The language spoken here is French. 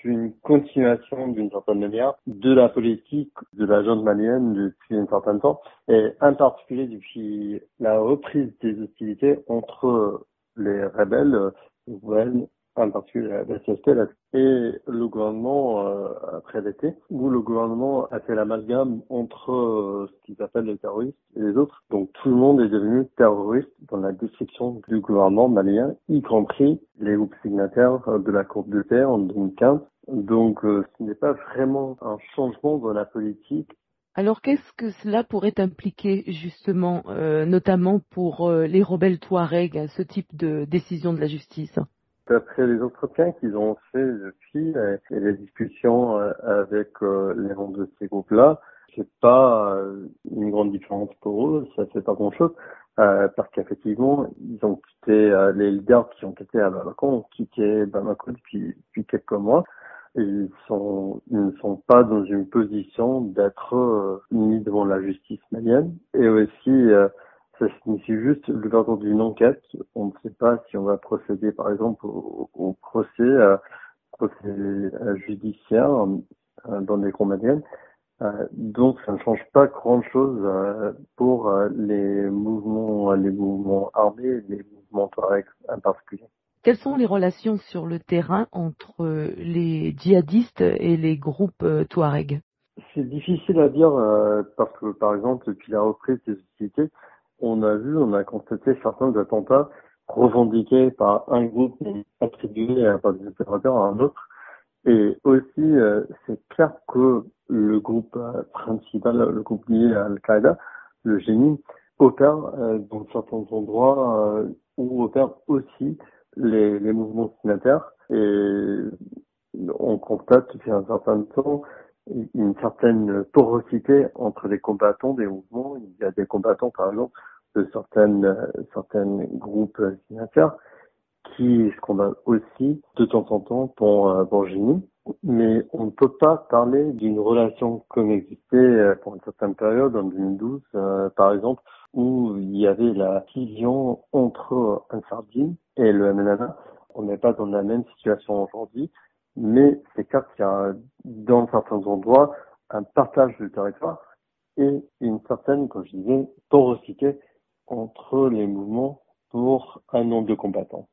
une continuation d'une certaine manière de la politique de la junte malienne depuis un certain temps, et en particulier depuis la reprise des hostilités entre les rebelles, en particulier la CSP et le gouvernement après l'été, où le gouvernement a fait l'amalgame entre ce qu'ils appellent les terroristes et les autres. Donc tout le monde est devenu terroriste dans la description du gouvernement malien, y compris les groupes signataires de l'accord de paix en 2015. Donc ce n'est pas vraiment un changement dans la politique. Alors qu'est-ce que cela pourrait impliquer justement, notamment pour les rebelles Touaregs, ce type de décision de la justice? D'après les entretiens qu'ils ont fait depuis et les discussions avec les membres de ces groupes-là, c'est pas une grande différence pour eux, ça fait pas grand-chose, parce qu'effectivement, ils ont quitté, les leaders qui ont quitté à Bamako ont quitté Bamako depuis quelques mois, et ils ne sont pas dans une position d'être mis devant la justice malienne, et aussi ça signifie juste l'ouverture d'une enquête. On ne sait pas si on va procéder, par exemple, au procès judiciaire dans les cours maliennes. Donc, ça ne change pas grand-chose pour les mouvements armés, les mouvements Touareg en particulier. Quelles sont les relations sur le terrain entre les djihadistes et les groupes Touaregs? C'est difficile à dire parce que, par exemple, depuis la reprise des hostilités, on a constaté certains attentats revendiqués par un groupe et attribués par des opérateurs à un autre. Et aussi, c'est clair que le groupe principal, le groupe lié à Al-Qaïda, le Génie, opère dans certains endroits où opèrent aussi les mouvements signataires. Et on constate depuis un certain temps une certaine porosité entre les combattants des mouvements. Il y a des combattants, par exemple, de certains groupes signataires qui se combattent aussi de temps en temps pour Génie. Mais on ne peut pas parler d'une relation comme existait pour une certaine période, en 2012, par exemple, où il y avait la fusion entre Ansar-Dine et le MNLA. On n'est pas dans la même situation aujourd'hui, mais c'est clair qu'il y a, dans certains endroits, un partage du territoire et une certaine, comme je disais, porosité entre les mouvements pour un nombre de combattants.